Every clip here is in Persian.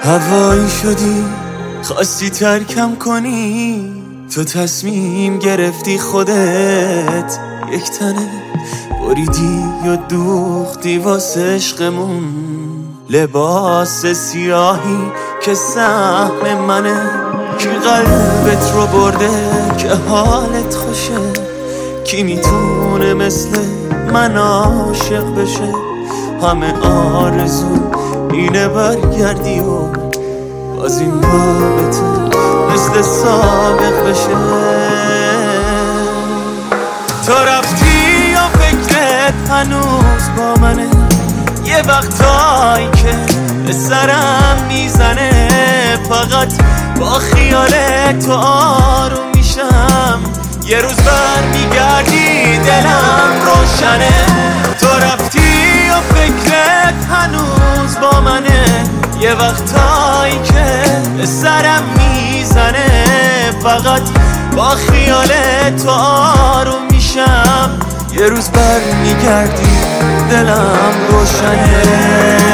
هوایی شدی خواستی ترکم کنی، تو تصمیم گرفتی خودت یک تنه بریدی و دوختی واسه عشقمون. لباس سیاهی که سهم منه، کی قلبت رو برده که حالت خوشه، کی میتونه مثل من عاشق بشه. همه آرزو اینه برگردی و باز این رابطه مثل سابق بشه. تو رفتی و فکرت هنوز با منه، یه وقتایی که به سرم میزنه، فقط با خیال تو آروم میشم. یه روز برمیگردی دلم روشنه. تو رفتی و فکرت هنوز با منه، یه وقتایی که به سرم میزنه، فقط با خیال تو آروم میشم. یه روز برمیگردی دلم روشنه.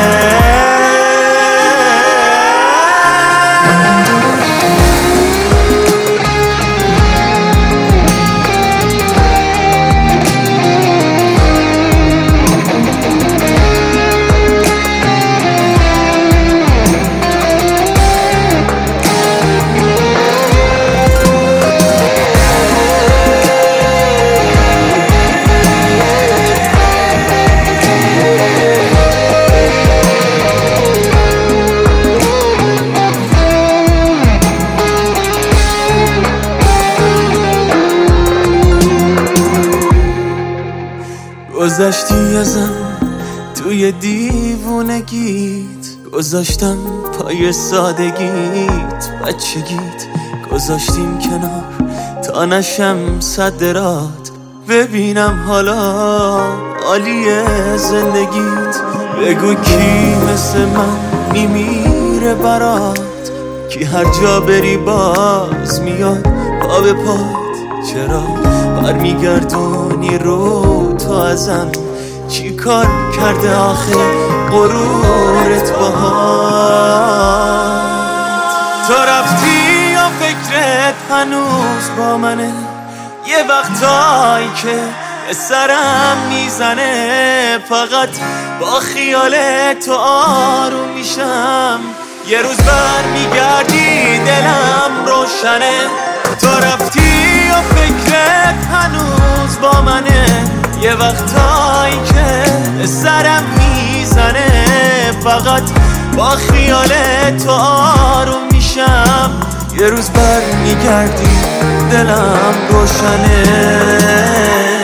گذشتی ازم توی دیوونگیت، گذاشتم پای سادگیت، بچگیت گذاشتیم کنار تا نشم صدرات. ببینم حالا عالیه زندگیت، بگو کی مثل من میمیره برات، کی هر جا بری باز میاد پا به پات. چرا برمیگردونی رو تو ازم، چی کار کرده آخه غرورت باهات؟ تو رفتی و فکرت هنوز با منه، یه وقتایی که سرم میزنه، فقط با خیال تو آروم میشم. یه روز برمیگردی دلم روشنه. تو رفتی و فکرت هنوز با منه، یه وقتایی که سرم میزنه، فقط با خیال تو آروم میشم. یه روز برمیگردی دلم روشنه.